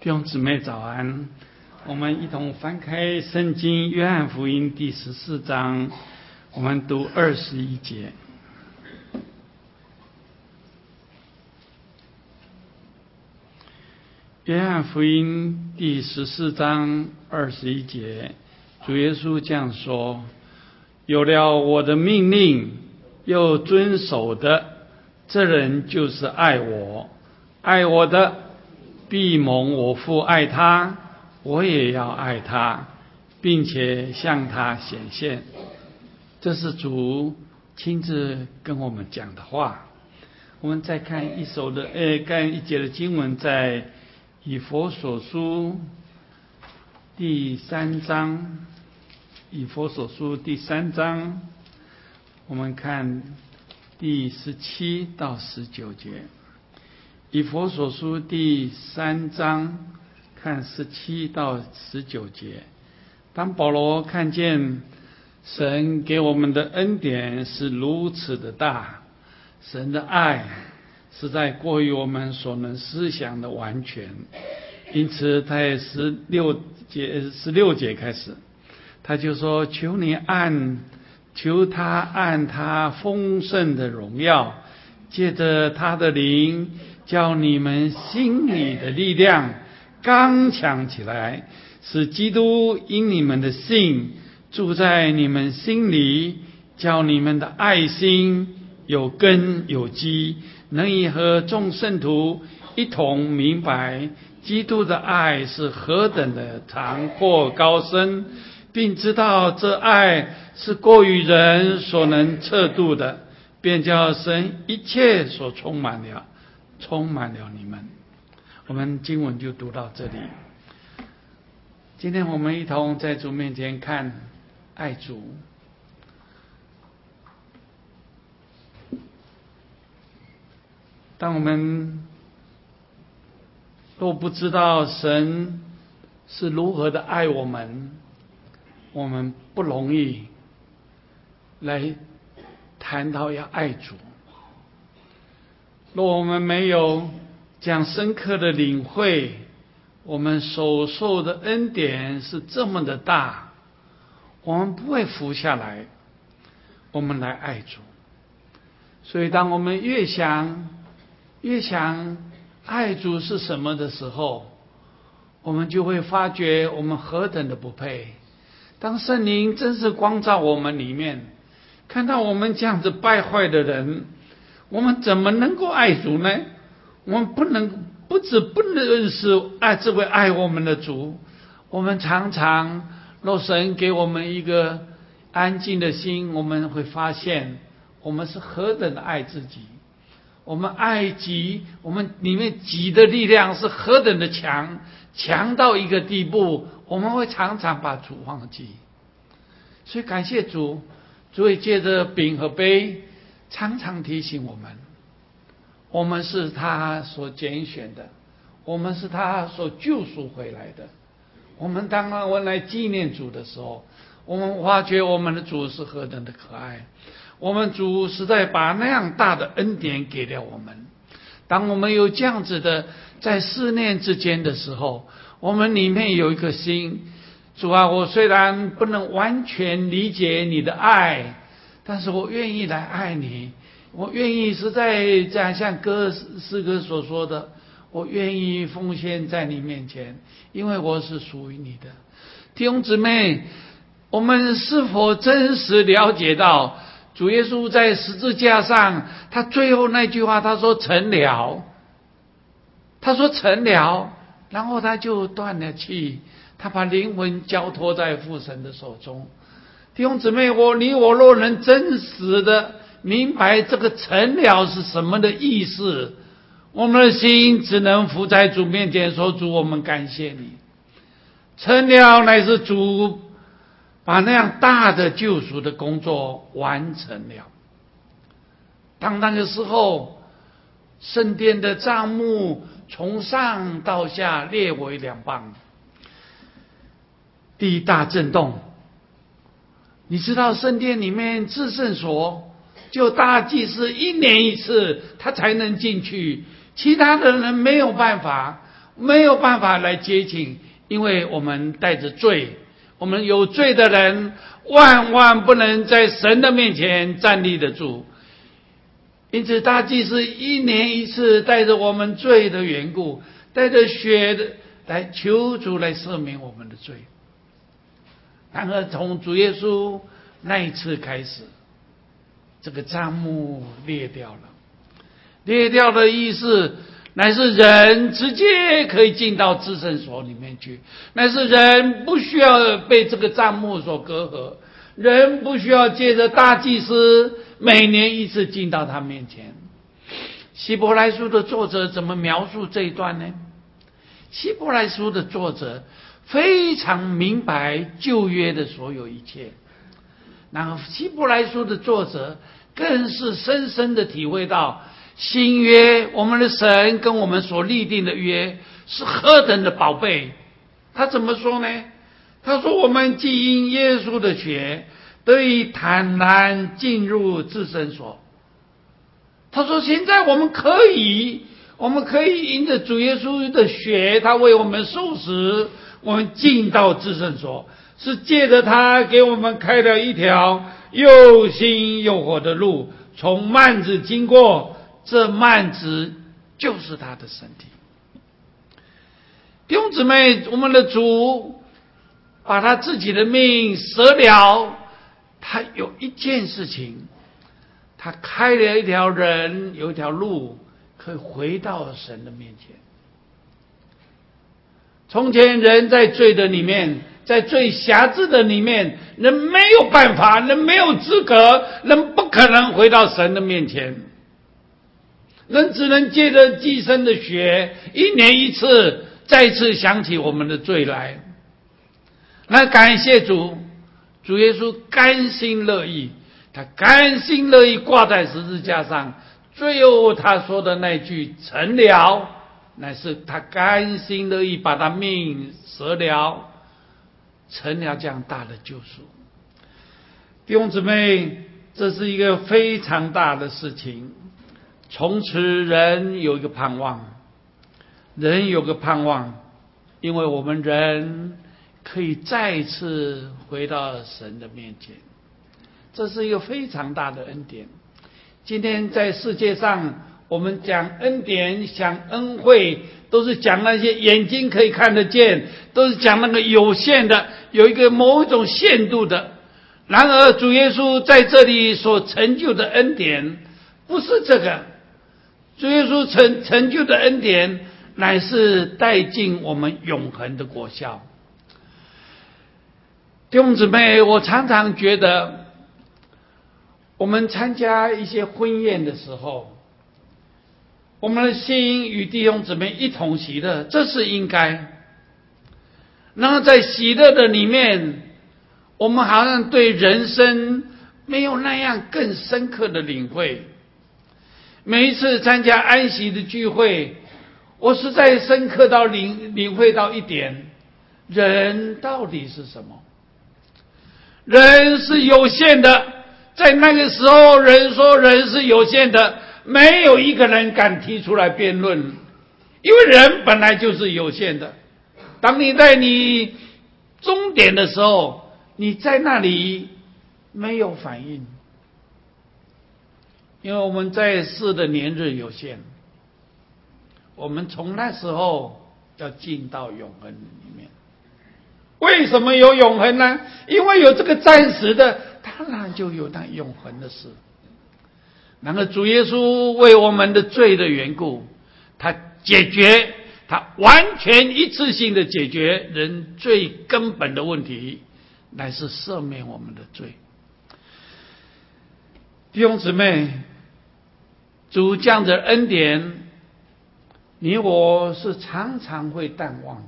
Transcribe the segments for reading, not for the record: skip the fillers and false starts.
弟兄姊妹早安，我们一同翻开圣经约翰福音第14章，我们读21节。约翰福音第14章21节，主耶稣这样说：有了我的命令又遵守的，这人就是爱我，爱我的必蒙我父爱他，我也要爱他，并且向他显现。这是主亲自跟我们讲的话。我们再看看一节的经文，在以弗所书第3章，以弗所书第3章，我们看第17到19节。以弗所书第3章看17到19节。当保罗看见神给我们的恩典是如此的大，神的爱实在过于我们所能思想的完全，因此他在16节开始，他就说：求他按他丰盛的荣耀，借着他的灵，叫你们心里的力量刚强起来，使基督因你们的信住在你们心里，叫你们的爱心有根有基，能以和众圣徒一同明白基督的爱是何等的长阔高深，并知道这爱是过于人所能测度的，便叫神一切所充满了你们。我们经文就读到这里。今天我们一同在主面前看爱主。当我们若不知道神是如何的爱我们，我们不容易来谈到要爱主。若我们没有这样深刻的领会，我们所受的恩典是这么的大，我们不会服下来，我们来爱主。所以当我们越想爱主是什么的时候，我们就会发觉我们何等的不配。当圣灵真是光照我们里面，看到我们这样子败坏的人，我们怎么能够爱主呢？我们不能认识这位爱我们的主。我们常常若神给我们一个安静的心，我们会发现我们是何等的爱自己。我们爱己，我们里面己的力量是何等的强到一个地步，我们会常常把主忘记。所以感谢主，主也借着饼和杯常常提醒我们是他所拣选的，我们是他所救赎回来的。我们当我们来纪念主的时候，我们发觉我们的主是何等的可爱，我们主实在把那样大的恩典给了我们。当我们有这样子的在思念之间的时候，我们里面有一颗心，主啊，我虽然不能完全理解你的爱，但是我愿意来爱你，我愿意实在这样像诗歌所说的，我愿意奉献在你面前，因为我是属于你的。弟兄姊妹，我们是否真实了解到主耶稣在十字架上，他最后那句话，他说成了，然后他就断了气，他把灵魂交托在父神的手中。弟兄姊妹，你我若能真实的明白这个成了是什么的意思，我们的心只能伏在主面前说：主，我们感谢你。成了乃是主把那样大的救赎的工作完成了。当那个时候，圣殿的帐幕从上到下裂为两半，地大震动。你知道圣殿里面至圣所就大祭司1年1次他才能进去，其他的人没有办法。 没有办法来接近，因为我们带着罪，我们有罪的人万万不能在神的面前站立得住。因此大祭司一年一次带着我们罪的缘故，带着血的来求主来赦免我们的罪。然而从主耶稣那一次开始，这个帐幕裂掉了。裂掉的意思乃是人直接可以进到至圣所里面去，乃是人不需要被这个帐幕所隔阂，人不需要借着大祭司每年一次进到他面前。希伯来书的作者怎么描述这一段呢？希伯来书的作者非常明白旧约的所有一切，然后希伯来书的作者更是深深的体会到新约我们的神跟我们所立定的约是何等的宝贝。他怎么说呢？他说我们既因耶稣的血得以坦然进入至圣所。他说现在我们可以因着主耶稣的血，他为我们受死，我们进到至圣所，是借着他给我们开了一条又新又活的路，从幔子经过，这幔子就是他的身体。弟兄姊妹，我们的主把他自己的命舍了，他有一件事情，他开了一条人，有一条路可以回到神的面前。从前人在罪的里面，在最辖制的里面，人没有办法，人没有资格，人不可能回到神的面前，人只能借着祭牲的血，一年一次再次想起我们的罪来。那感谢主，主耶稣甘心乐意，他甘心乐意挂在十字架上，最后他说的那句成了，乃是他甘心乐意把他命舍了，成了这样大的救赎。弟兄姊妹，这是一个非常大的事情。从此人有一个盼望，人有个盼望，因为我们人可以再次回到神的面前，这是一个非常大的恩典。今天在世界上，我们讲恩典、讲恩惠，都是讲那些眼睛可以看得见，都是讲那个有限的，有一个某一种限度的。然而主耶稣在这里所成就的恩典不是这个，主耶稣成就的恩典乃是带进我们永恒的果效。弟兄姊妹，我常常觉得我们参加一些婚宴的时候，我们的心与弟兄姊妹一同喜乐，这是应该。然后在喜乐的里面，我们好像对人生没有那样更深刻的领会。每一次参加安息的聚会，我实在深刻到领会到一点，人到底是什么？人是有限的，在那个时候人说人是有限的，没有一个人敢提出来辩论，因为人本来就是有限的。当你在你终点的时候，你在那里没有反应，因为我们在世的年日有限，我们从那时候要进到永恒里面。为什么有永恒呢？因为有这个暂时的，当然就有那永恒的事。然后主耶稣为我们的罪的缘故，他解决，他完全一次性的解决人最根本的问题，乃是赦免我们的罪。弟兄姊妹，主这样的恩典，你我是常常会淡忘。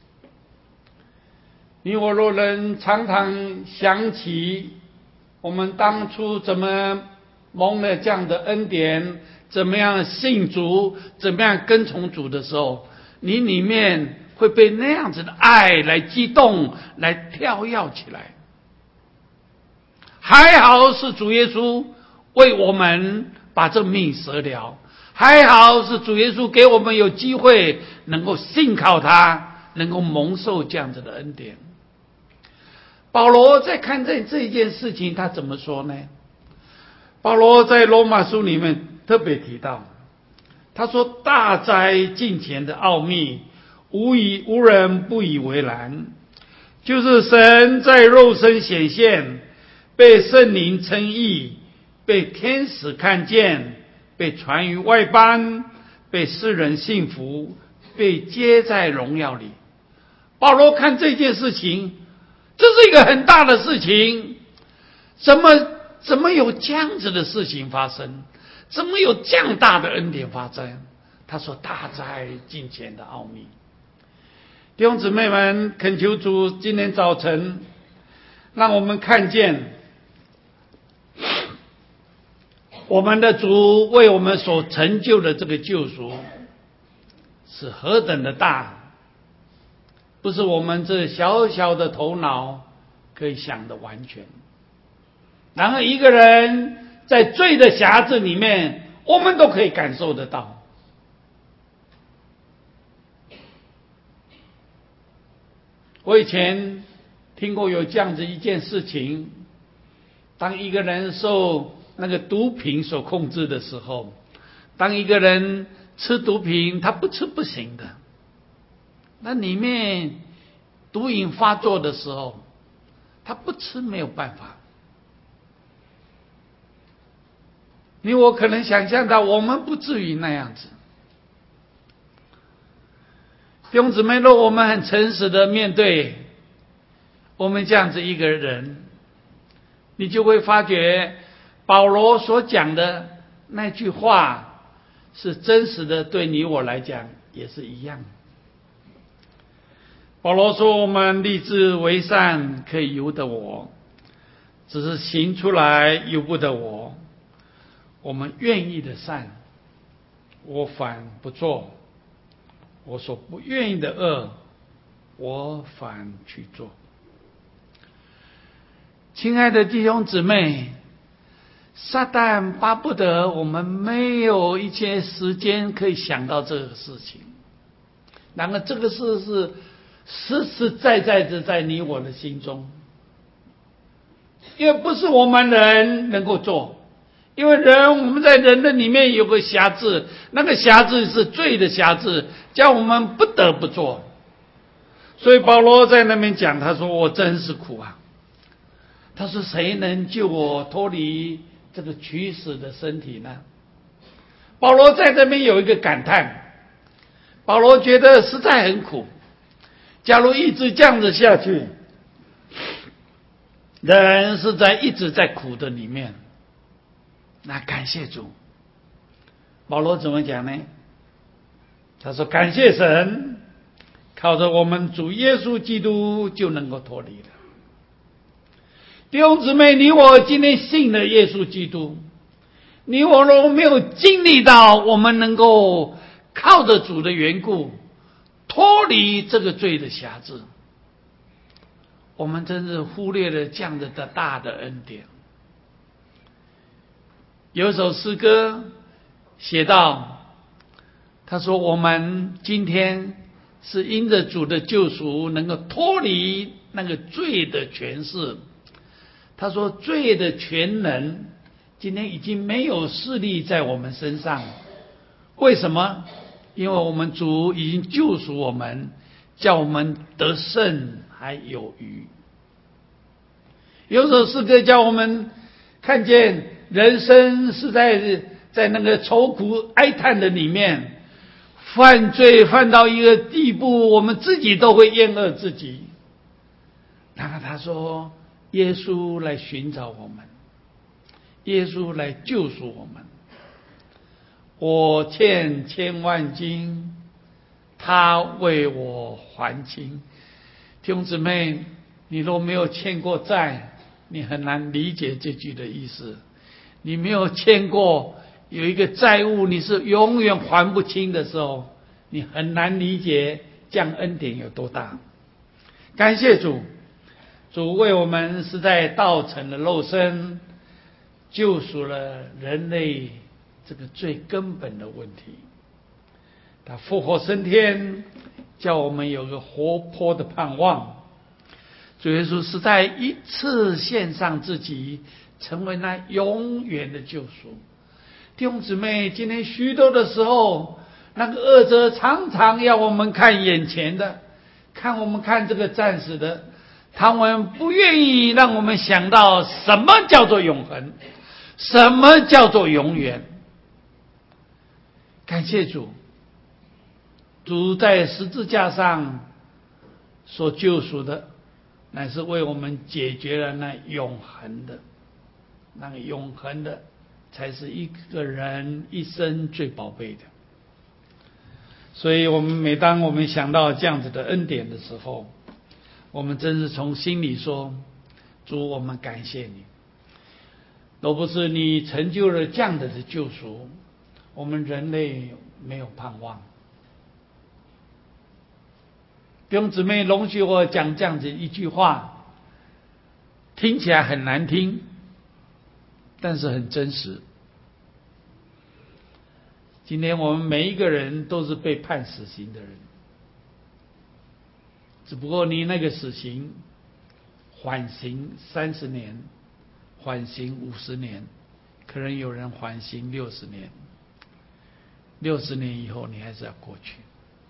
你我若能常常想起我们当初怎么蒙了这样的恩典，怎么样信主，怎么样跟从主的时候，你里面会被那样子的爱来激动，来跳跃起来。还好是主耶稣为我们把这命舍了， 还好是主耶稣给我们有机会能够信靠他，能够蒙受这样子的恩典。保罗在看这一件事情，他怎么说呢？保罗在罗马书里面特别提到，他说大哉敬虔的奥秘，无人不以为然，就是神在肉身显现，被圣灵称义，被天使看见，被传于外邦，被世人信服，被接在荣耀里。保罗看这件事情，这是一个很大的事情，怎么有这样子的事情发生？怎么有这样大的恩典发生？他说大哉敬虔的奥秘。弟兄姊妹们，恳求主今天早晨让我们看见我们的主为我们所成就的这个救赎是何等的大，不是我们这小小的头脑可以想的完全。然而一个人在罪的匣子里面，我们都可以感受得到。我以前听过有这样子一件事情，当一个人受那个毒品所控制的时候，当一个人吃毒品，他不吃不行的，那里面毒瘾发作的时候，他不吃没有办法。你我可能想象到，我们不至于那样子。弟兄姊妹，若我们很诚实的面对我们这样子一个人，你就会发觉保罗所讲的那句话是真实的，对你我来讲也是一样。保罗说，我们立志为善，可以由得我，只是行出来由不得我。我们愿意的善，我反不做；我所不愿意的恶，我反去做。亲爱的弟兄姊妹，撒旦巴不得我们没有一些时间可以想到这个事情，然而这个事是实实在在的在你我的心中，因为不是我们人能够做。因为我们在人的里面有个辖制，那个辖制是罪的辖制，叫我们不得不做。所以保罗在那边讲，他说我真是苦啊。他说谁能救我脱离这个取死的身体呢？保罗在这边有一个感叹，保罗觉得实在很苦。假如一直这样子下去，人是一直在苦的里面。那感谢主，保罗怎么讲呢？他说感谢神，靠着我们主耶稣基督就能够脱离了。弟兄姊妹，你我今天信了耶稣基督，你我若没有经历到我们能够靠着主的缘故脱离这个罪的辖制，我们真是忽略了这样的大的恩典。有一首诗歌写到，他说我们今天是因着主的救赎能够脱离那个罪的权势。他说罪的权能今天已经没有势力在我们身上。为什么？因为我们主已经救赎我们，叫我们得胜还有余。有首诗歌叫我们看见人生是在那个愁苦哀叹的里面，犯罪犯到一个地步，我们自己都会厌恶自己。然后他说耶稣来寻找我们，耶稣来救赎我们。我欠千万金，他为我还清。弟兄姊妹，你若没有欠过债，你很难理解这句的意思。你没有欠过有一个债务你是永远还不清的时候，你很难理解这样恩典有多大。感谢主，主为我们是在道成了肉身，救赎了人类这个最根本的问题。他复活升天，叫我们有个活泼的盼望。主耶稣是在一次献上自己，成为那永远的救赎。弟兄姊妹，今天许多的时候，那个恶者常常要我们看眼前的，我们看这个暂时的，他们不愿意让我们想到什么叫做永恒，什么叫做永远。感谢主，主在十字架上所救赎的，乃是为我们解决了那永恒的，那个永恒的才是一个人一生最宝贝的。所以每当我们想到这样子的恩典的时候，我们真是从心里说，主，我们感谢你。若不是你成就了这样的救赎，我们人类没有盼望。弟兄姊妹，容许我讲这样子一句话，听起来很难听，但是很真实。今天我们每一个人都是被判死刑的人，只不过你那个死刑缓刑30年，缓刑50年，可能有人缓刑60年，60年以后你还是要过去。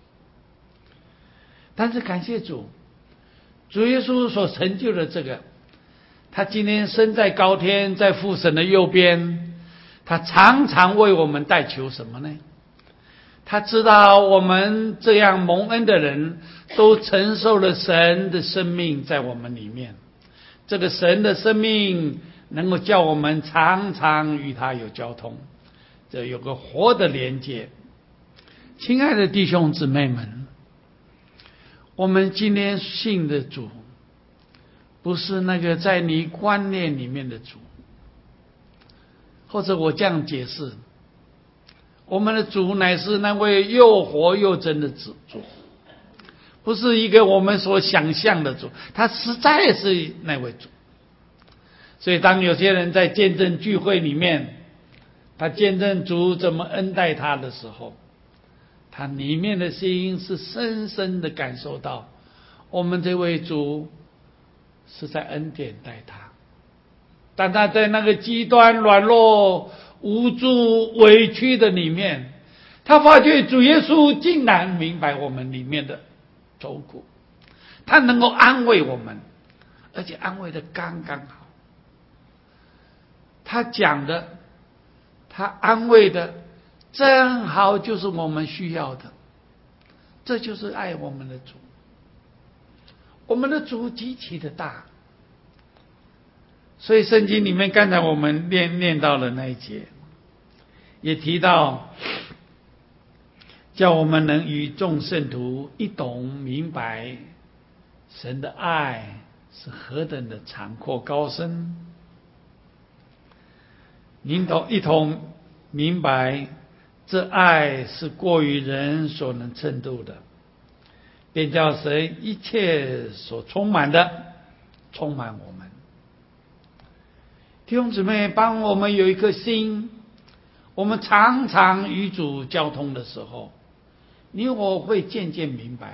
但是感谢主，主耶稣所成就的这个，他今天身在高天，在父神的右边，他常常为我们代求什么呢？他知道我们这样蒙恩的人都承受了神的生命在我们里面，这个神的生命能够叫我们常常与他有交通，这有个活的连接。亲爱的弟兄姊妹们，我们今天信的主不是那个在你观念里面的主，或者我这样解释，我们的主乃是那位又活又真的主，不是一个我们所想象的主，他实在是那位主。所以当有些人在见证聚会里面，他见证主怎么恩待他的时候，他里面的心是深深的感受到，我们这位主是在恩典待他。但他在那个极端软弱无助委屈的里面，他发觉主耶稣竟然明白我们里面的愁苦，他能够安慰我们，而且安慰的刚刚好。他讲的，他安慰的正好就是我们需要的，这就是爱我们的主。我们的主极其的大，所以圣经里面刚才我们念到了那一节，也提到叫我们能与众圣徒一同明白神的爱是何等的长阔高深，一同明白这爱是过于人所能称度的，便叫神一切所充满的充满我们。弟兄姊妹，帮我们有一颗心，我们常常与主交通的时候，你我会渐渐明白，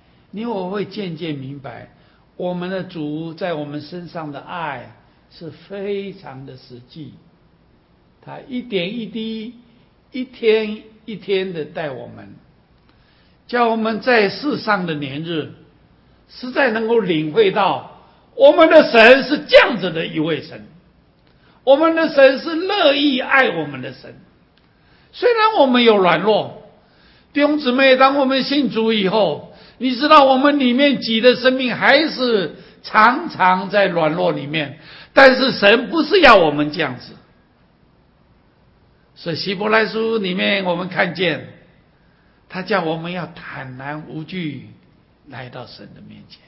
我们的主在我们身上的爱是非常的实际，他一点一滴，一天一天的带我们，叫我们在世上的年日实在能够领会到，我们的神是这样子的一位神，我们的神是乐意爱我们的神。虽然我们有软弱，弟兄姊妹，当我们信主以后，你知道我们里面己的生命还是常常在软弱里面，但是神不是要我们这样子。所以希伯来书里面我们看见，他叫我们要坦然无惧来到神的面前。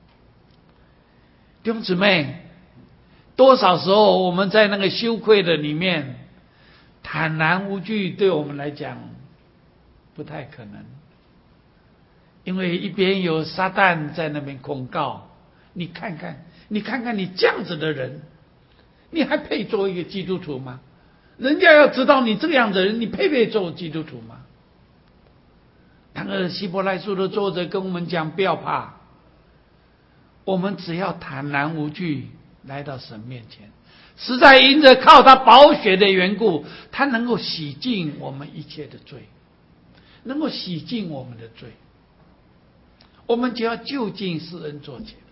弟兄姊妹，多少时候我们在那个羞愧的里面坦然无惧，对我们来讲不太可能，因为一边有撒旦在那边控告，你看看你这样子的人，你还配做一个基督徒吗？ 人家要知道你这个样子的人，你配不配做基督徒吗？那个希伯来书的作者跟我们讲，不要怕，我们只要坦然无惧来到神面前，实在因着靠他宝血的缘故，他能够洗净我们一切的罪，能够洗净我们的罪，我们只要就近施恩座前。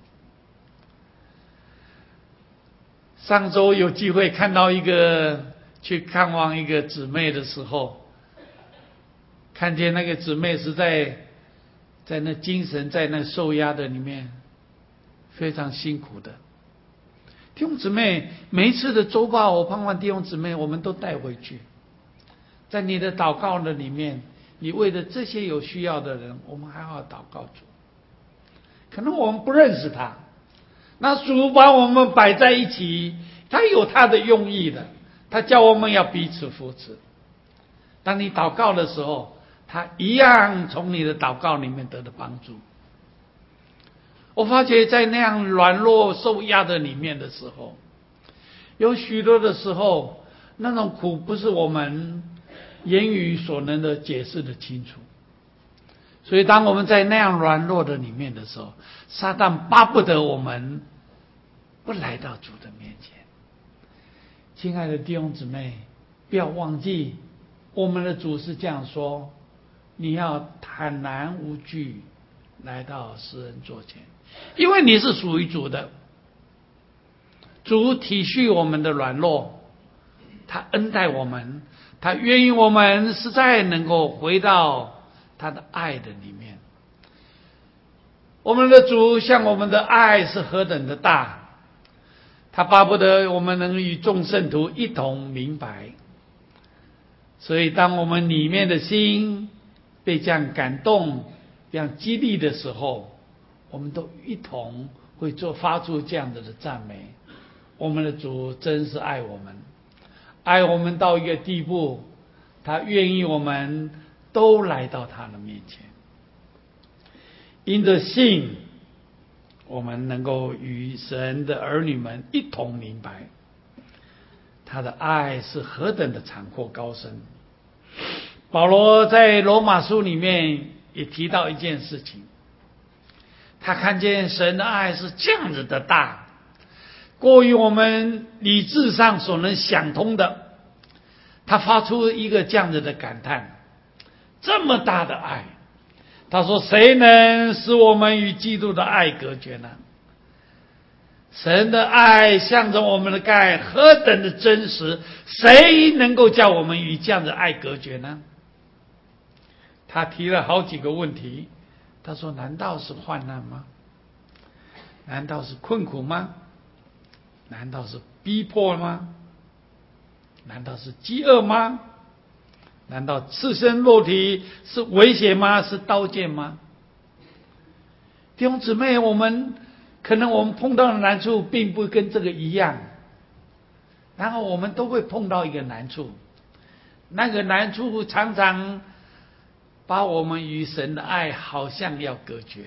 上周有机会看到去看望一个姊妹的时候，看见那个姊妹是在那精神在那受压的里面非常辛苦的。弟兄姊妹，每一次的周报，我盼望弟兄姊妹我们都带回去，在你的祷告的里面，你为了这些有需要的人，我们还要祷告主。可能我们不认识他，那主把我们摆在一起，他有他的用意的，他叫我们要彼此扶持。当你祷告的时候，他一样从你的祷告里面得到帮助。我发觉在那样软弱受压的里面的时候，有许多的时候，那种苦不是我们言语所能的解释的清楚。所以当我们在那样软弱的里面的时候，撒旦巴不得我们不来到主的面前。亲爱的弟兄姊妹，不要忘记我们的主是这样说，你要坦然无惧来到施恩座前，因为你是属于主的。主体恤我们的软弱，他恩待我们，他愿意我们实在能够回到他的爱的里面。我们的主向我们的爱是何等的大，他巴不得我们能与众圣徒一同明白。所以当我们里面的心被这样感动这样激励的时候，我们都一同会发出这样的赞美。我们的主真是爱我们，爱我们到一个地步，他愿意我们都来到他的面前。因着信，我们能够与神的儿女们一同明白他的爱是何等的广阔高深。保罗在罗马书里面也提到一件事情，他看见神的爱是这样子的大，过于我们理智上所能想通的。他发出一个这样子的感叹，这么大的爱，他说谁能使我们与基督的爱隔绝呢？神的爱向着我们的爱何等的真实，谁能够叫我们与这样的爱隔绝呢？他提了好几个问题，他说难道是患难吗？难道是困苦吗？难道是逼迫吗？难道是饥饿吗？难道赤身肉体是危险吗？是刀剑吗？弟兄姊妹，可能我们碰到的难处并不跟这个一样，然后我们都会碰到一个难处，那个难处常常把我们与神的爱好像要隔绝。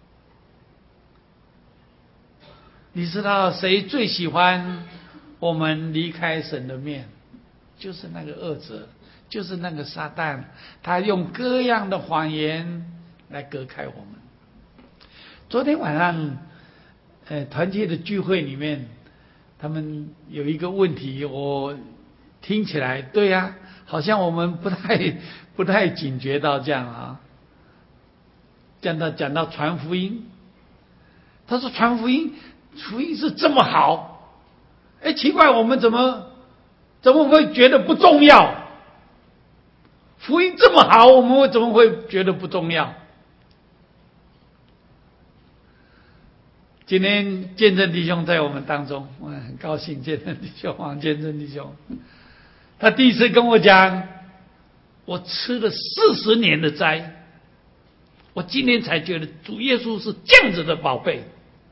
你知道谁最喜欢我们离开神的面？就是那个恶者，就是那个撒旦，他用各样的谎言来隔开我们。昨天晚上团契的聚会里面，他们有一个问题，我听起来对啊，好像我们不太警觉到这样啊。讲到传福音，他说传福音是这么好，奇怪，我们怎么会觉得不重要？福音这么好，我们怎么会觉得不重要？今天见证弟兄在我们当中，我很高兴见证弟兄黄见证弟兄，他第一次跟我讲，我吃了40年的斋，我今天才觉得主耶稣是这样子的宝贝。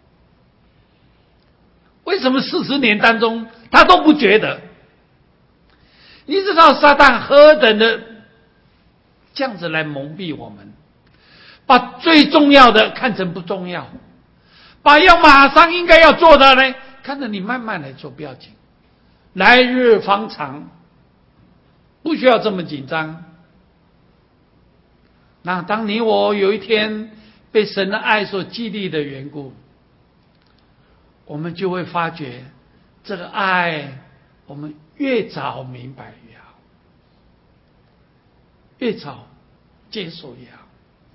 为什么40年当中他都不觉得？你知道撒旦何等的这样子来蒙蔽我们，把最重要的看成不重要，把马上应该要做的呢，看着你慢慢来做，不要紧，来日方长， 不需要这么紧张。那当你我有一天被神的爱所激励的缘故，我们就会发觉这个爱，我们越早明白越好，越早接受越好。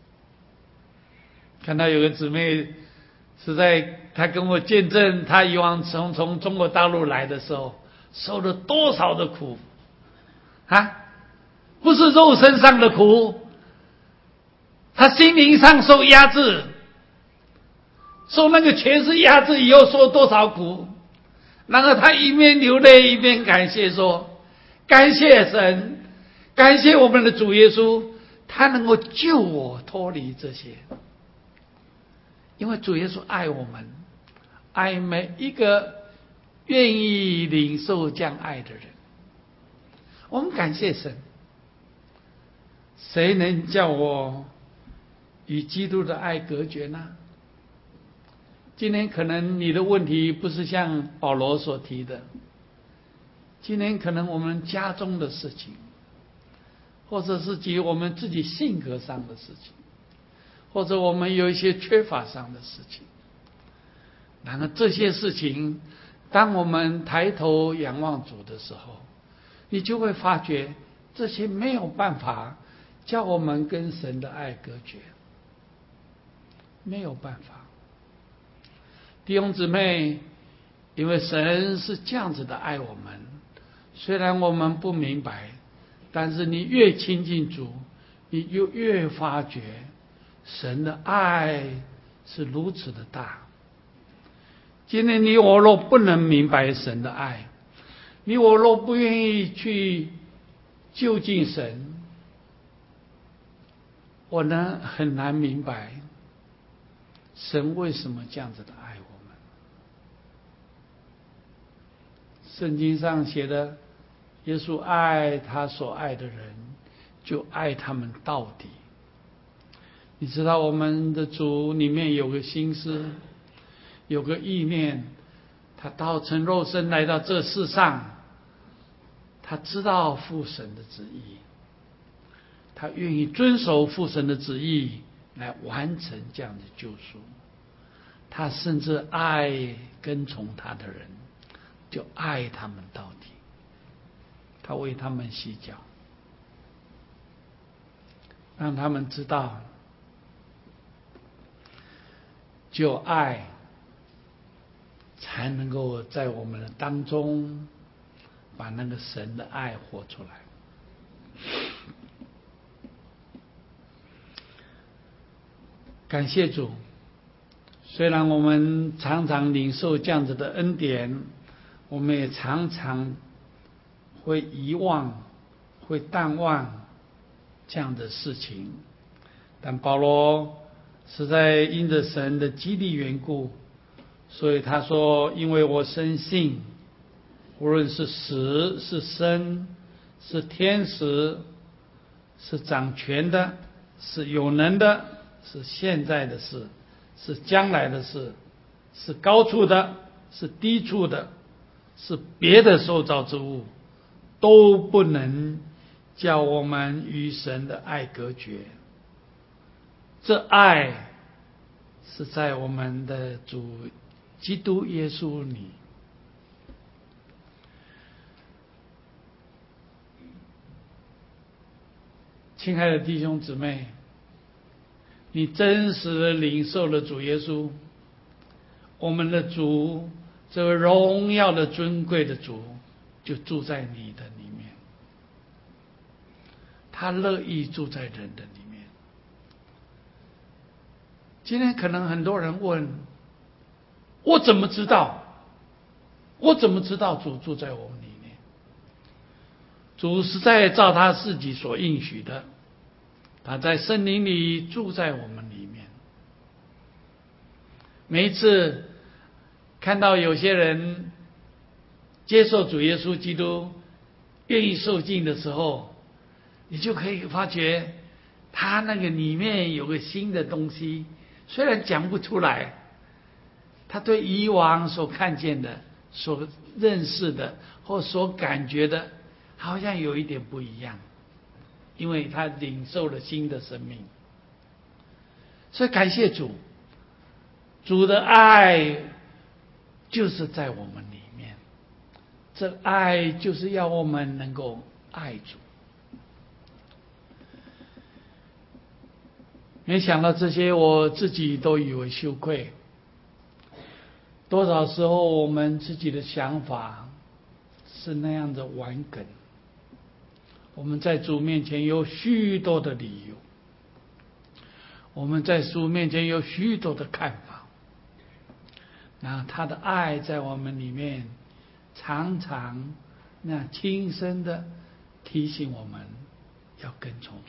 看到有个姊妹，实在她跟我见证，她以往从中国大陆来的时候，受了多少的苦啊！不是肉身上的苦，她心灵上受压制，受那个权势压制以后受多少苦，然后她一边流泪一边感谢说：感谢神，感谢我们的主耶稣，他能够救我脱离这些。因为主耶稣爱我们，爱每一个愿意领受这样爱的人。我们感谢神。谁能叫我与基督的爱隔绝呢？今天可能你的问题不是像保罗所提的，今天可能我们家中的事情，或者是及我们自己性格上的事情，或者我们有一些缺乏上的事情。然后这些事情，当我们抬头仰望主的时候，你就会发觉这些没有办法叫我们跟神的爱隔绝，没有办法。弟兄姊妹，因为神是这样子的爱我们，虽然我们不明白，但是你越亲近主，你就越发觉神的爱是如此的大。今天你我若不能明白神的爱，你我若不愿意去就近神，我呢很难明白神为什么这样子的爱我们。圣经上写的，耶稣爱他所爱的人，就爱他们到底。你知道我们的主里面有个心思，有个意念，他道成肉身来到这世上，他知道父神的旨意，他愿意遵守父神的旨意来完成这样的救赎。他甚至爱跟从他的人，就爱他们到底，他为他们洗脚，让他们知道只有爱才能够在我们的当中把那个神的爱活出来。感谢主，虽然我们常常领受这样子的恩典，我们也常常会遗忘，会淡忘这样的事情，但保罗实在因着神的激励缘故，所以他说：因为我深信，无论是死是生，是天使，是掌权的，是有能的，是现在的事，是将来的事，是高处的，是低处的，是别的受造之物，都不能叫我们与神的爱隔绝。这爱是在我们的主基督耶稣里。亲爱的弟兄姊妹，你真实的领受了主耶稣，我们的主，这位荣耀的尊贵的主，就住在你的里面，他乐意住在人的里面。今天可能很多人问，我怎么知道？我怎么知道主住在我们里面？主是在照他自己所应许的，他在圣灵里住在我们里面。每一次看到有些人接受主耶稣基督，愿意受浸的时候，你就可以发觉他那个里面有个新的东西，虽然讲不出来，他对以往所看见的、所认识的或所感觉的， 好像有一点不一样，因为他领受了新的生命。所以感谢主，主的爱就是在我们里面，这爱就是要我们能够爱主。没想到这些我自己都以为羞愧。多少时候我们自己的想法是那样的顽梗，我们在主面前有许多的理由，我们在主面前有许多的看法，那他的爱在我们里面常常那轻声的提醒我们要跟从主。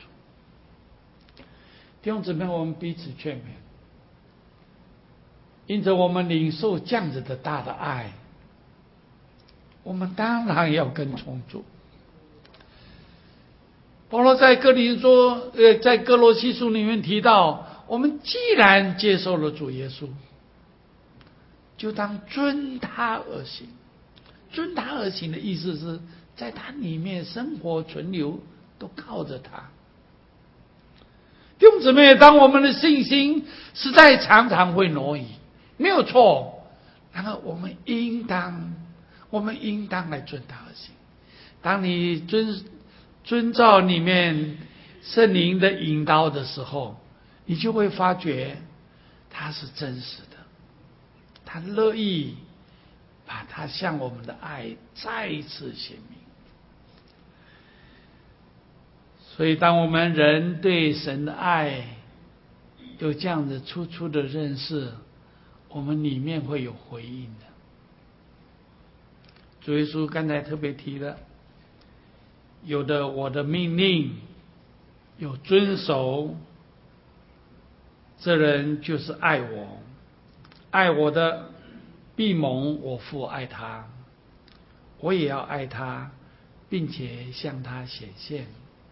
弟兄姊妹，我们彼此劝勉，因着我们领受这样子的大的爱，我们当然要跟从主。保罗在哥罗西书里面提到，我们既然接受了主耶稣，就当遵他而行。遵他而行的意思是在他里面生活存留都靠着他。弟兄姊妹，当我们的信心实在常常会挪移，没有错，然后我们应当来遵他而行。当你遵照里面圣灵的引导的时候，你就会发觉他是真实的，他乐意把他向我们的爱再一次显明。所以当我们人对神的爱有这样的初初的认识，我们里面会有回应的。主耶稣刚才特别提了，有的我的命令有遵守，这人就是爱我，爱我的必蒙我父爱他，我也要爱他，并且向他显现。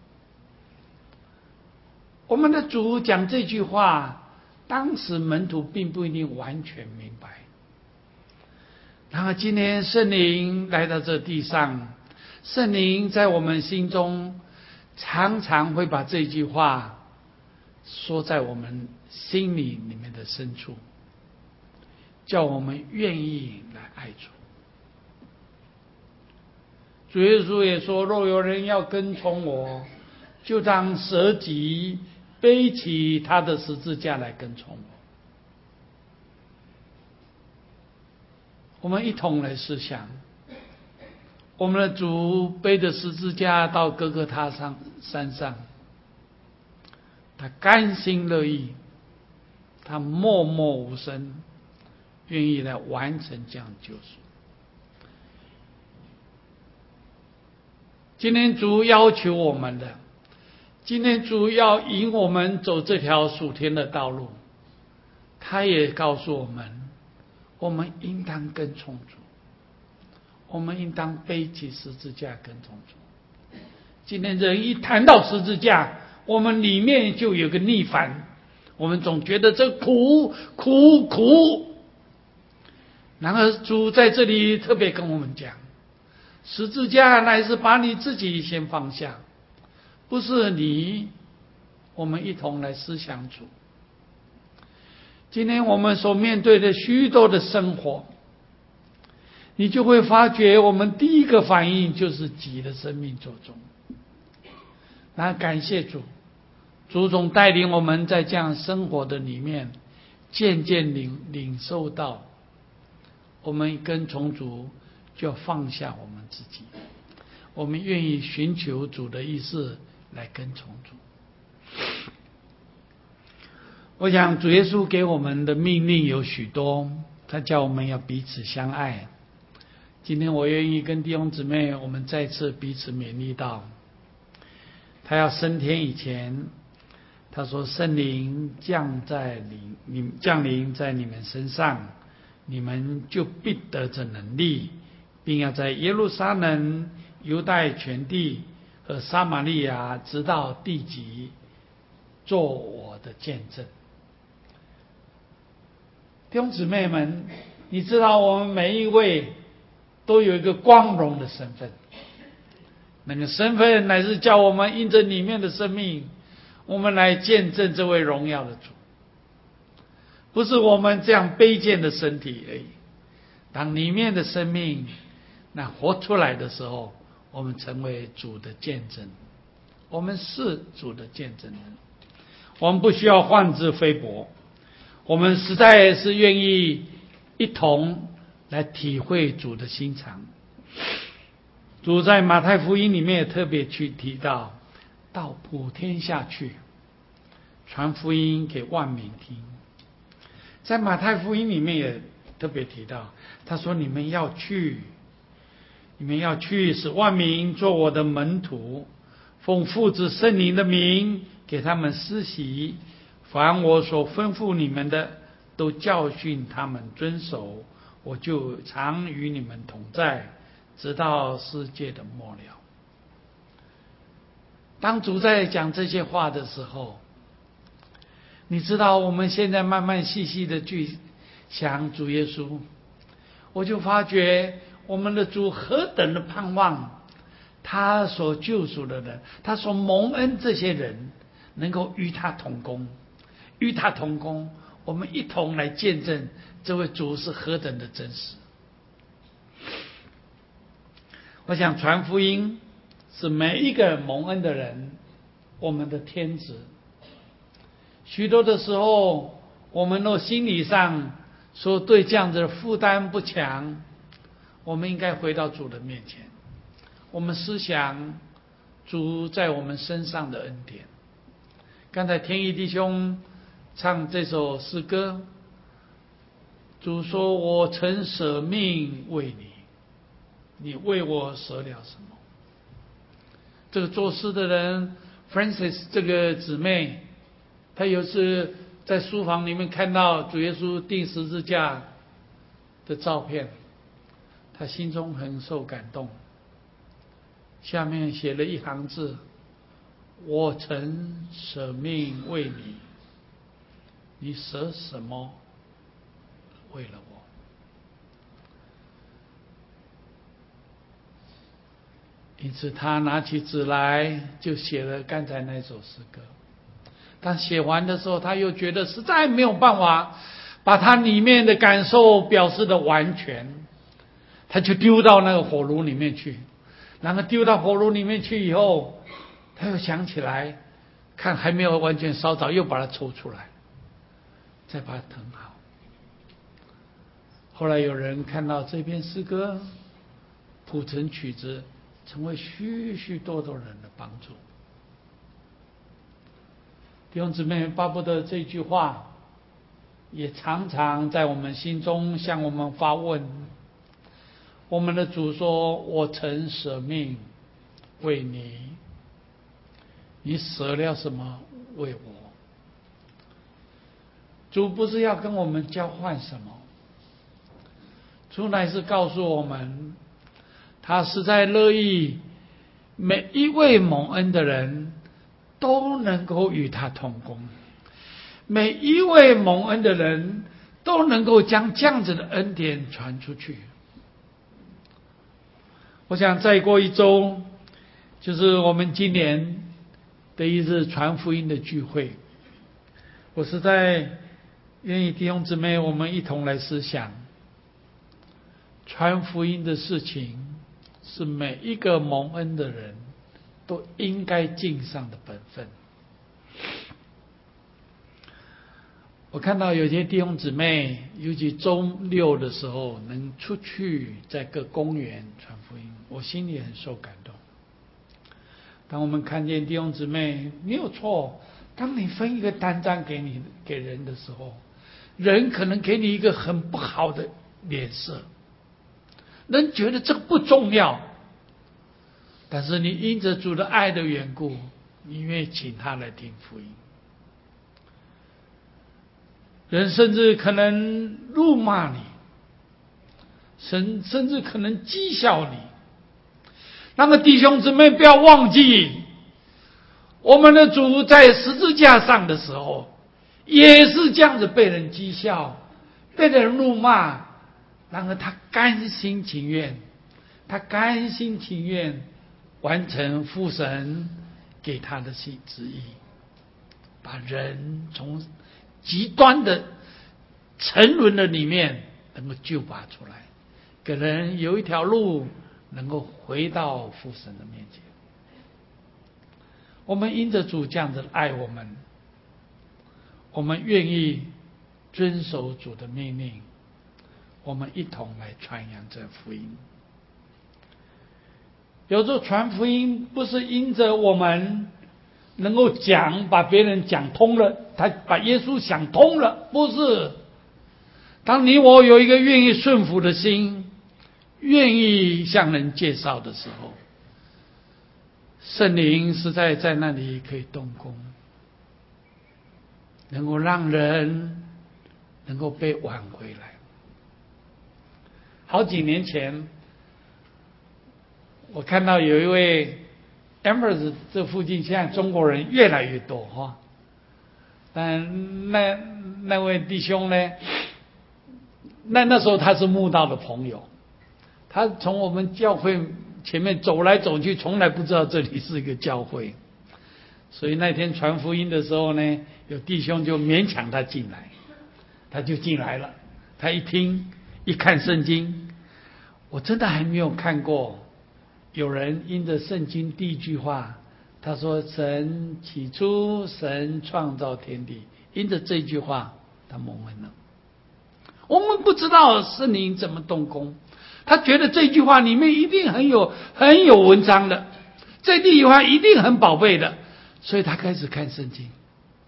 我们的主讲这句话，当时门徒并不一定完全明白。然而今天圣灵来到这地上，圣灵在我们心中常常会把这句话说在我们心里面的深处，叫我们愿意来爱主。主耶稣也说，若有人要跟从我，就当舍己，背起他的十字架来跟从我。我们一同来思想，我们的主背着十字架到各个他山上，他甘心乐意，他默默无声，愿意来完成这样的救赎。今天主要求我们的，今天主要引我们走这条属天的道路，他也告诉我们，我们应当跟从主，我们应当背起十字架跟从主。今天人一谈到十字架，我们里面就有个逆反，我们总觉得这苦。然而主在这里特别跟我们讲，十字架乃是把你自己先放下，不是你。我们一同来思想主。今天我们所面对的许多的生活，你就会发觉我们第一个反应就是己的生命做中。那感谢主，主总带领我们在这样生活的里面，渐渐领受到，我们跟从主就要放下我们自己，我们愿意寻求主的意思来跟从主。我想主耶稣给我们的命令有许多，他叫我们要彼此相爱。今天我愿意跟弟兄姊妹，我们再次彼此勉励到，他要升天以前，他说圣灵降临在你们身上，你们就必得着能力，并要在耶路撒冷、犹太全地和撒玛利亚直到地极做我的见证。弟兄姊妹们，你知道我们每一位都有一个光荣的身份， 那个身份乃是叫我们因着里面的生命，我们来见证这位荣耀的主。不是我们这样卑贱的身体而已，当里面的生命那活出来的时候，我们成为主的见证，我们是主的见证人。我们不需要妄自菲薄，我们实在是愿意一同来体会主的心肠。主在马太福音里面也特别去提到普天下去，传福音给万民听。在马太福音里面也特别提到，他说你们要去使万民做我的门徒，奉父子圣灵的名给他们施洗，凡我所吩咐你们的都教训他们遵守，我就常与你们同在，直到世界的末了。当主在讲这些话的时候，你知道我们现在慢慢细细的去想主耶稣，我就发觉我们的主何等的盼望他所救赎的人，他所蒙恩这些人能够与他同工，我们一同来见证这位主是何等的真实。我想传福音是每一个蒙恩的人我们的天职。许多的时候我们若心理上说对这样子的负担不强，我们应该回到主的面前，我们思想主在我们身上的恩典。刚才天意弟兄唱这首诗歌，主说我曾舍命为你，你为我舍了什么？这个作诗的人 Francis 这个姊妹，她有次在书房里面看到主耶稣钉十字架的照片，她心中很受感动，下面写了一行字，我曾舍命为你，你舍什么为了我？因此他拿起纸来就写了刚才那首诗歌。当写完的时候，他又觉得实在没有办法把他里面的感受表示的完全，他就丢到那个火炉里面去。然后丢到火炉里面去以后，他又想起来，看还没有完全烧着，又把它抽出来，再把它腾好。后来有人看到这篇诗歌谱成曲子，成为许许多多人的帮助。弟兄姊妹，巴不得这句话也常常在我们心中向我们发问。我们的主说，我曾舍命为你，你舍了什么为我？主不是要跟我们交换什么，主乃是告诉我们，他实在乐意每一位蒙恩的人都能够与他同工，每一位蒙恩的人都能够将这样子的恩典传出去。我想再过一周就是我们今年的一日传福音的聚会，我实在愿意弟兄姊妹我们一同来思想，传福音的事情是每一个蒙恩的人都应该尽上的本分。我看到有些弟兄姊妹，尤其周六的时候能出去在各公园传福音，我心里很受感动。当我们看见弟兄姊妹，没有错，当你分一个单张给人的时候，人可能给你一个很不好的脸色，人觉得这个不重要，但是你因着主的爱的缘故，你愿意请他来听福音。人甚至可能辱骂你，甚至可能讥笑你。那么弟兄姊妹不要忘记，我们的主在十字架上的时候也是这样子被人讥笑，被人辱骂，然而他甘心情愿完成父神给他的旨意，把人从极端的沉沦的里面能够救拔出来，给人有一条路能够回到父神的面前。我们因着主这样子爱我们，我们愿意遵守主的命令，我们一同来传扬这福音。有时候传福音不是因着我们能够把别人讲通了，他把耶稣想通了，不是。当你我有一个愿意顺服的心，愿意向人介绍的时候，圣灵实在在那里可以动工，能够让人能够被挽回来。好几年前，我看到有一位 Amherst 这附近现在中国人越来越多哈，但那位弟兄呢，那时候他是慕道的朋友，他从我们教会前面走来走去，从来不知道这里是一个教会，所以那天传福音的时候呢，有弟兄就勉强他进来，他就进来了。他一听一看圣经，我真的还没有看过有人因着圣经第一句话，他说神起初神创造天地，因着这句话他蒙恩了。我们不知道圣灵怎么动工，他觉得这句话里面一定很有文章的，这句话一定很宝贝的，所以他开始看圣经。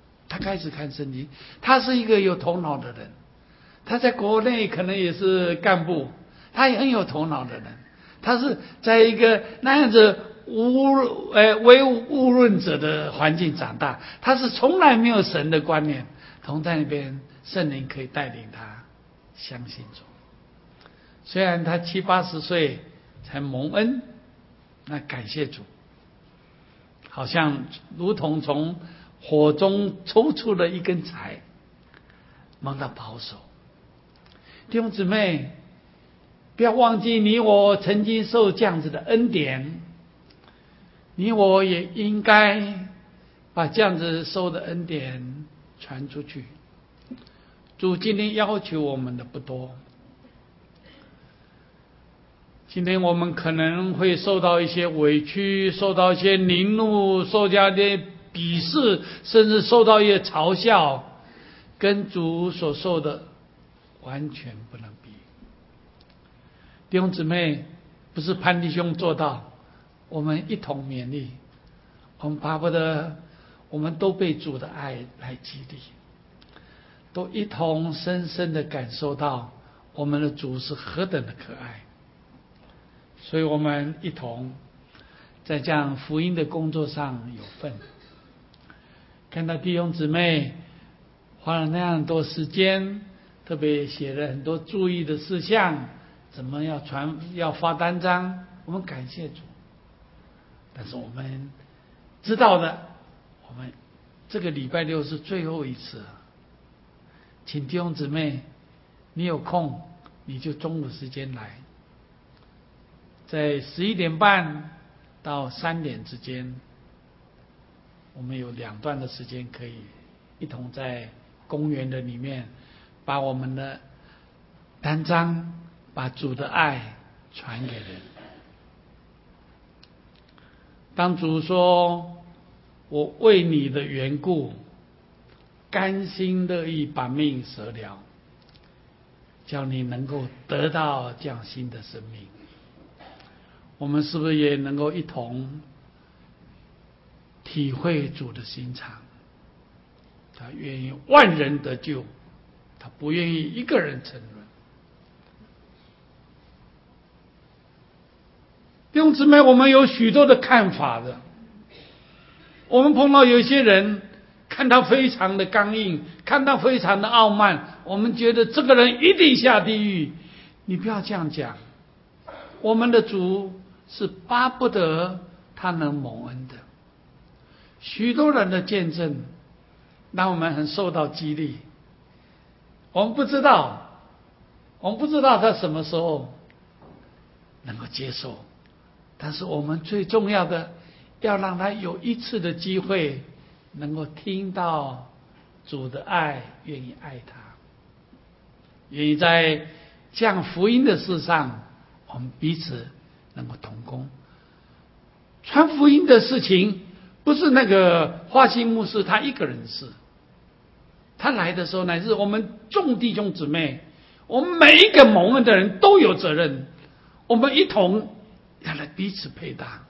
他是一个有头脑的人，他在国内可能也是干部，他也很有头脑的人，他是在一个那样子唯物论者的环境长大，他是从来没有神的观念，同在那边圣灵可以带领他相信主。虽然他70、80岁才蒙恩，那感谢主，好像如同从火中抽出了一根柴，蒙到保守。弟兄姊妹，不要忘记你我曾经受这样子的恩典，你我也应该把这样子受的恩典传出去。主今天要求我们的不多，今天我们可能会受到一些委屈，受到一些凌辱，受到一些鄙视，甚至受到一些嘲笑，跟主所受的完全不能比。弟兄姊妹，不是潘弟兄做到，我们一同勉励，我们巴不得我们都被主的爱来激励，都一同深深的感受到我们的主是何等的可爱。所以我们一同在这样福音的工作上有份。看到弟兄姊妹花了那样多时间，特别写了很多注意的事项，怎么要发单张，我们感谢主。但是我们知道的，我们这个礼拜六是最后一次，请弟兄姊妹，你有空你就中午时间来，在11点半到3点之间，我们有2段的时间可以一同在公园的里面，把我们的单张，把主的爱传给人。当主说我为你的缘故甘心乐意把命舍了，叫你能够得到这样新的生命，我们是不是也能够一同体会主的心肠？他愿意万人得救，他不愿意一个人沉沦。弟兄姊妹，我们有许多的看法的。我们碰到有些人，看他非常的刚硬，看他非常的傲慢，我们觉得这个人一定下地狱。你不要这样讲，我们的主是巴不得他能蒙恩的。许多人的见证让我们很受到激励。我们不知道他什么时候能够接受， 但是我们最重要的，要让他有一次的机会，能够听到主的爱，愿意爱他，愿意在讲福音的事上，我们彼此能够同工。传福音的事情，不是那个华兴牧师他一个人的事，他来的时候乃是我们众弟兄姊妹，我们每一个蒙恩的人都有责任，我们一同要来彼此配搭。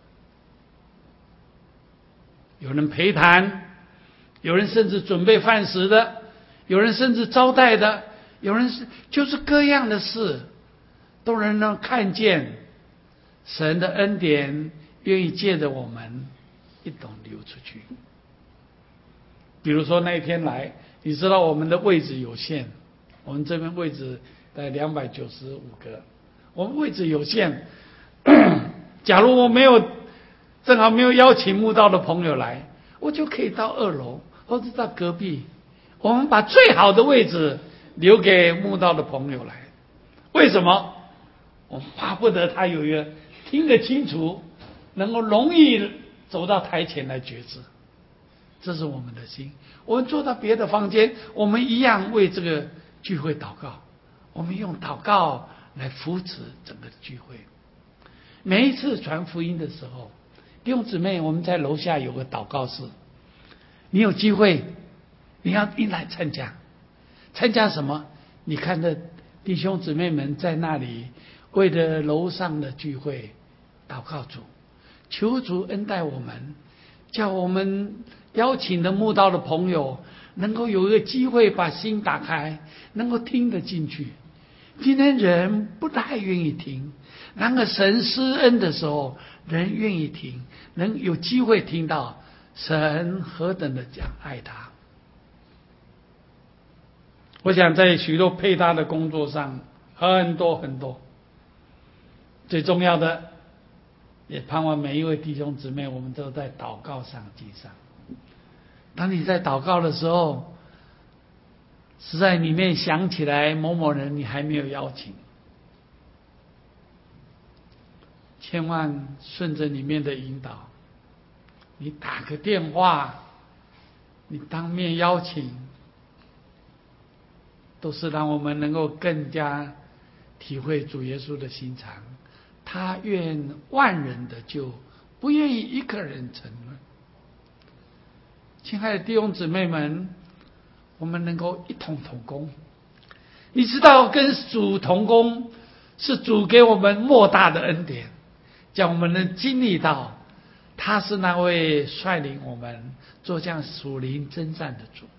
有人陪谈，有人甚至准备饭食的，有人甚至招待的，有人就是各样的事，都能看见神的恩典，愿意借着我们一同流出去。比如说那一天来，你知道我们的位置有限，我们这边位置在295个，我们位置有限。假如我正好没有邀请慕道的朋友来，我就可以到2楼或者到隔壁，我们把最好的位置留给慕道的朋友来。为什么？我们巴不得他有一个听得清楚，能够容易走到台前来决志，这是我们的心。我们坐到别的房间，我们一样为这个聚会祷告，我们用祷告来扶持整个聚会。每一次传福音的时候，弟兄姊妹，我们在楼下有个祷告室，你有机会你要一来参加。参加什么？你看着弟兄姊妹们在那里为着楼上的聚会祷告主，求主恩待我们，叫我们邀请的慕道的朋友能够有一个机会把心打开，能够听得进去。今天人不太愿意听，然而神施恩的时候，人愿意听，能有机会听到神何等的讲爱他。我想在许多配搭的工作上，很多，最重要的，也盼望每一位弟兄姊妹，我们都在祷告上记上。当你在祷告的时候，是在里面想起来某某人你还没有邀请，千万顺着里面的引导，你打个电话，你当面邀请，都是让我们能够更加体会主耶稣的心肠。他愿万人得救，不愿意一个人沉沦。亲爱的弟兄姊妹们，我们能够一同同工。你知道跟主同工是主给我们莫大的恩典，叫我们能经历到他是那位率领我们做这样属灵征战的主。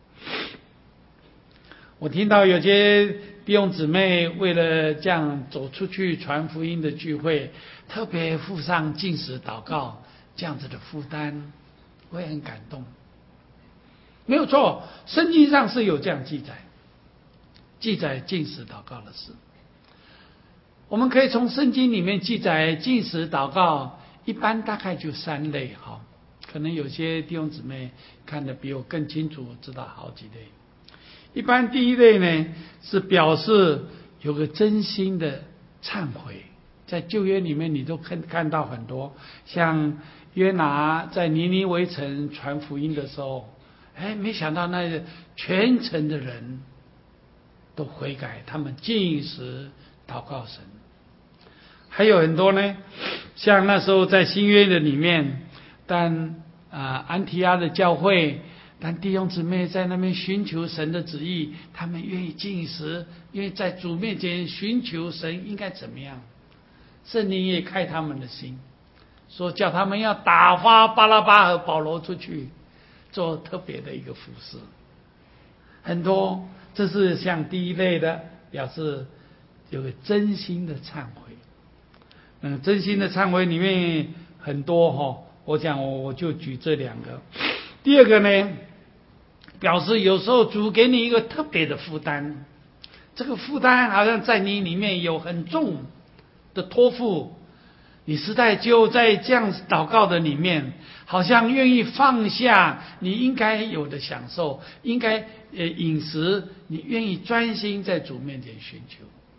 我听到有些弟兄姊妹为了这样走出去传福音的聚会，特别附上禁食祷告这样子的负担，我也很感动。没有错，圣经上是有这样记载禁食祷告的事。我们可以从圣经里面记载禁食祷告，一般大概就3类。可能有些弟兄姊妹看得比我更清楚，知道好几类。一般第一类呢，是表示有个真心的忏悔。在旧约里面你都看到很多，像约拿在尼尼微城传福音的时候，没想到那全城的人都悔改，他们禁食祷告神。还有很多呢，像那时候在新约的里面，但安提阿的教会，但弟兄姊妹在那边寻求神的旨意，他们愿意禁食，愿意在主面前寻求神应该怎么样。圣灵也开他们的心，说叫他们要打发巴拉巴和保罗出去做特别的一个服事。很多，这是像第一类的，表示有个真心的忏悔。真心的忏悔里面很多我讲我就举这2个。第二个呢，表示有时候主给你一个特别的负担，这个负担好像在你里面有很重的托付，你实在就在这样祷告的里面，好像愿意放下你应该有的享受，应该饮食，你愿意专心在主面前寻求。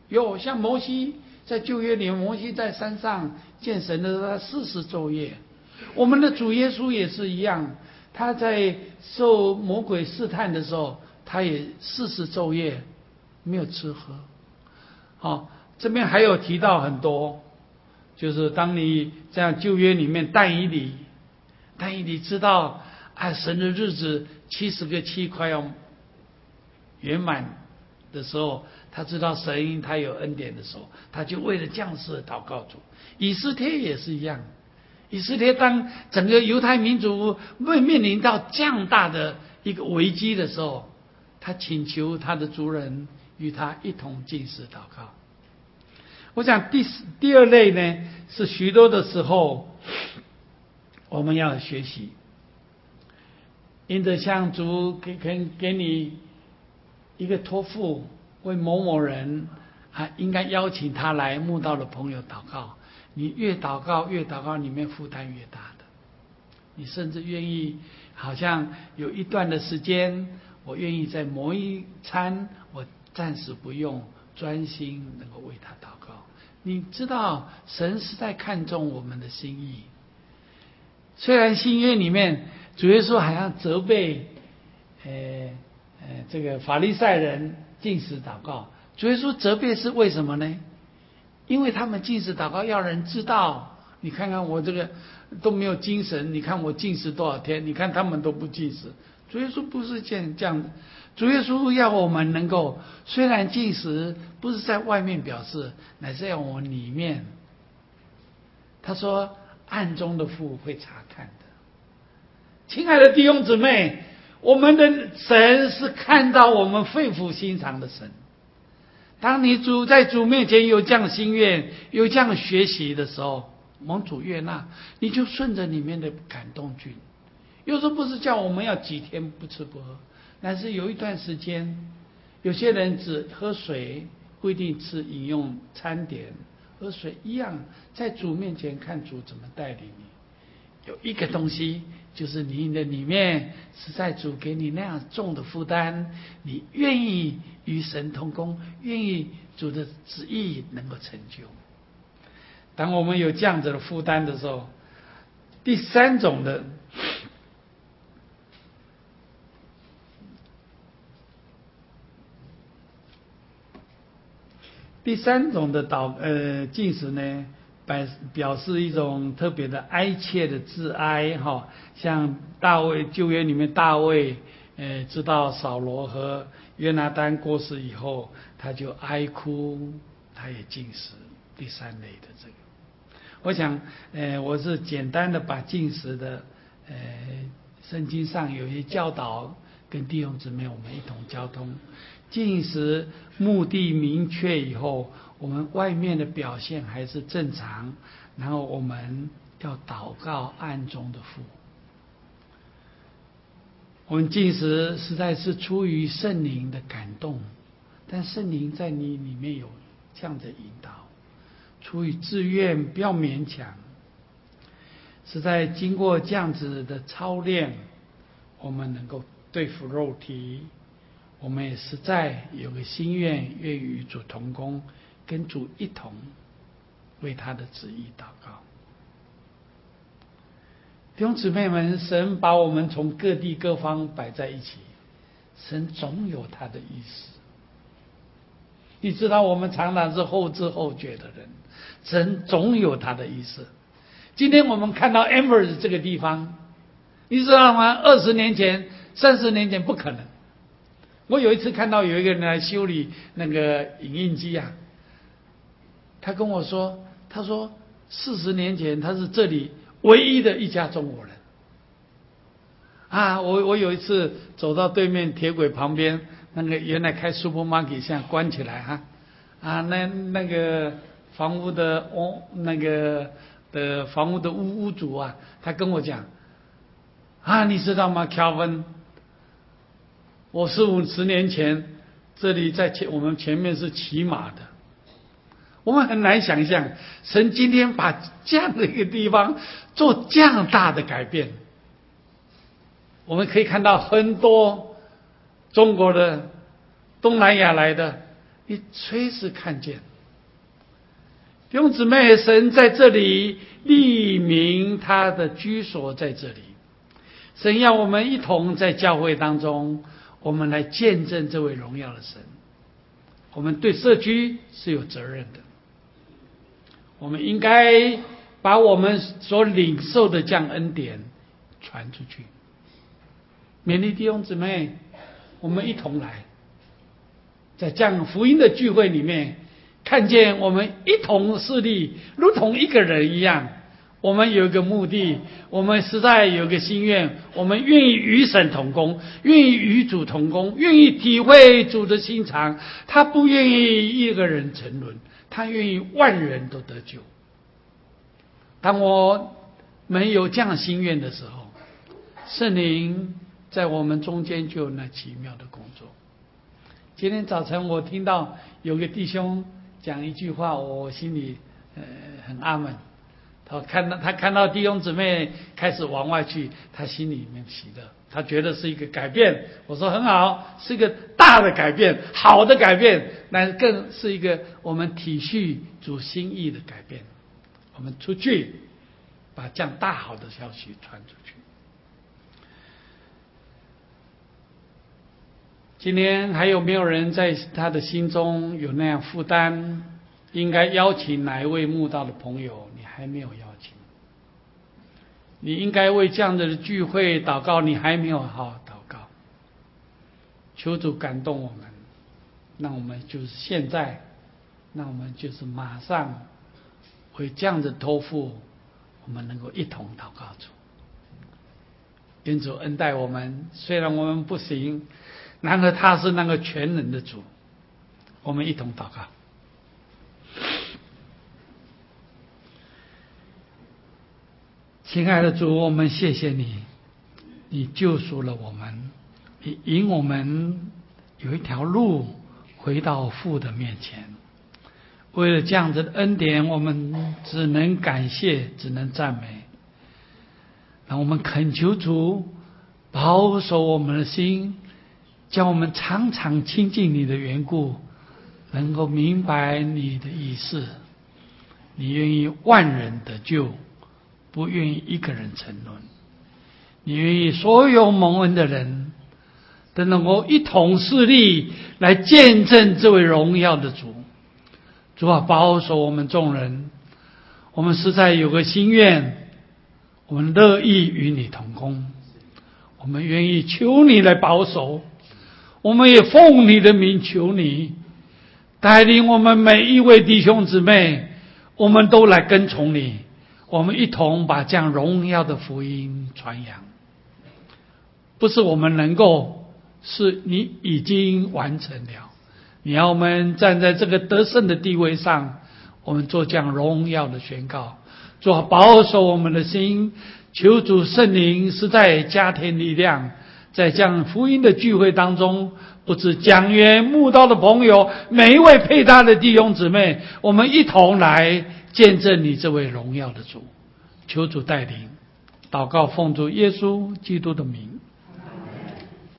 有像摩西在旧约里，摩西在山上见神的时候，他40昼夜。我们的主耶稣也是一样，他在受魔鬼试探的时候，他也40昼夜没有吃喝。好，这边还有提到很多，就是当你这样旧约里面但以理知道神的日子70个7快要圆满的时候，他知道神他有恩典的时候，他就为了这样事祷告主。以斯帖也是一样，以斯帖当整个犹太民族面临到这样大的一个危机的时候，他请求他的族人与他一同禁食祷告。我想第二类呢，是许多的时候我们要学习，因着像主给你一个托付，为某某人应该邀请他来慕道的朋友祷告，你越祷告，里面负担越大的。你甚至愿意，好像有一段的时间，我愿意在某一餐，我暂时不用，专心能够为他祷告。你知道，神是在看重我们的心意。虽然新约里面主耶稣好像责备，这个法利赛人禁食祷告，主耶稣责备是为什么呢？因为他们禁食祷告要人知道，你看看我这个都没有精神，你看我禁食多少天，你看他们都不禁食。主耶稣不是这样，主耶稣要我们能够，虽然禁食不是在外面表示，乃是要我们里面。他说暗中的父会查看的。亲爱的弟兄姊妹，我们的神是看到我们肺腑心肠的神。当你在主面前有这样的心愿，有这样的学习的时候，蒙主悦纳，你就顺着里面的感动去。有时候不是叫我们要几天不吃不喝，但是有一段时间，有些人只喝水，不一定吃饮用餐点，喝水一样，在主面前看主怎么带领你。有一个东西，就是你的里面实在主给你那样重的负担，你愿意与神同工，愿意主的旨意能够成就。当我们有这样子的负担的时候，第三种的禁食呢，表示一种特别的哀切的自哀哈，像大卫旧约里面大卫，知道扫罗和约拿单过世以后，他就哀哭，他也禁食。第三类的这个，我想，我是简单的把禁食的，圣经上有一些教导，跟弟兄姊妹我们一同交通。禁食目的明确以后，我们外面的表现还是正常，然后我们要祷告暗中的父。我们禁食实在是出于圣灵的感动，但圣灵在你里面有这样的引导，出于自愿，不要勉强。是在经过这样子的操练，我们能够对付肉体，我们也实在有个心愿，愿与主同工，跟主一同为他的旨意祷告。弟兄姊妹们，神把我们从各地各方摆在一起，神总有他的意思。你知道我们常常是后知后觉的人，神总有他的意思。今天我们看到 Amherst 这个地方，你知道吗？20年前、30年前不可能。我有一次看到有一个人来修理那个影印机啊，他跟我说，他说40年前他是这里唯一的一家中国人啊。我有一次走到对面铁轨旁边，那个原来开 supermarket 现在关起来那个房屋的房屋的屋主啊，他跟我讲你知道吗 Calvin， 我40-50年前这里在我们前面是骑马的。我们很难想象神今天把这样的一个地方做这样大的改变。我们可以看到很多中国的、东南亚来的你随时看见。弟兄姊妹，神在这里立明他的居所在这里，神要我们一同在教会当中，我们来见证这位荣耀的神。我们对社区是有责任的，我们应该把我们所领受的这样恩典传出去。勉励弟兄姊妹，我们一同来，在这样福音的聚会里面，看见我们一同势力，如同一个人一样。我们有一个目的，我们实在有一个心愿，我们愿意与神同工，愿意与主同工，愿意体会主的心肠。他不愿意一个人沉沦，他愿意万人都得救。当我们有这样的心愿的时候，圣灵在我们中间就有那奇妙的工作。今天早晨我听到有个弟兄讲一句话，我心里很阿们。他看到弟兄姊妹开始往外去，他心里面喜乐，他觉得是一个改变。我说很好，是一个大的改变，好的改变，那更是一个我们体恤主心意的改变。我们出去把这样大好的消息传出去。今天还有没有人在他的心中有那样负担，应该邀请哪一位慕道的朋友，你还没有邀请，你应该为这样的聚会祷告，你还没有好好祷告。求主感动我们，那我们就是现在，那我们就是马上为这样的托付，我们能够一同祷告主。愿主恩待我们，虽然我们不行，然而他是那个全能的主。我们一同祷告。亲爱的主，我们谢谢你，你救赎了我们，你引我们有一条路回到父的面前。为了这样子的恩典，我们只能感谢，只能赞美。让我们恳求主保守我们的心，叫我们常常亲近你的缘故，能够明白你的意思。你愿意万人得救，不愿意一个人沉沦。你愿意所有蒙恩的人都能够一同势力来见证这位荣耀的主。主啊，保守我们众人，我们实在有个心愿，我们乐意与你同工，我们愿意求你来保守，我们也奉你的名求你带领我们每一位弟兄姊妹，我们都来跟从你，我们一同把这样荣耀的福音传扬。不是我们能够，是你已经完成了。你要我们站在这个得胜的地位上，我们做这样荣耀的宣告。主啊，保守我们的心，求主圣灵实在加添力量，在这样福音的聚会当中，不止讲员慕道的朋友，每一位配搭的弟兄姊妹，我们一同来见证你这位荣耀的主。求主带领，祷告奉主耶稣基督的名。